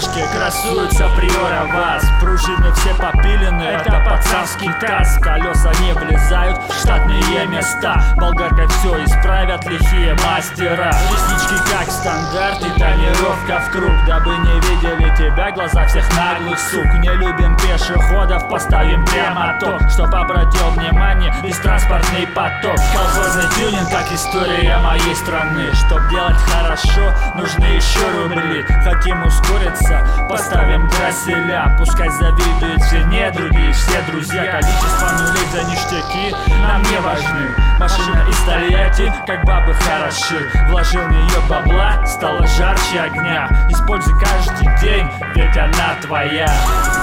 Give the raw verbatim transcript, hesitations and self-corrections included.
девушки красуются приора вас. Пружины все попилены, это пацанский таз. Колеса не влезают в штатные места. Болгаркой все исправят лихие мастера. Реснички как стандарт и тонировка в круг, дабы не видели тебя глаза всех наглых сук. Не любим пешеходов, поставим прямо то, чтоб обратил внимание весь транспортный поток. Колхозный тюнинг, как история моей страны. Чтоб делать хорошо, нужны еще рубли. Хотим ускориться, поставим дросселя. Пускай завидуют все недруги и все друзья. Количество нулей за ништяки нам не важны. Машина из Тольятти, как бабы хороши. Вложил в нее бабла, стало жарче огня. Используй каждый день, ведь она твоя.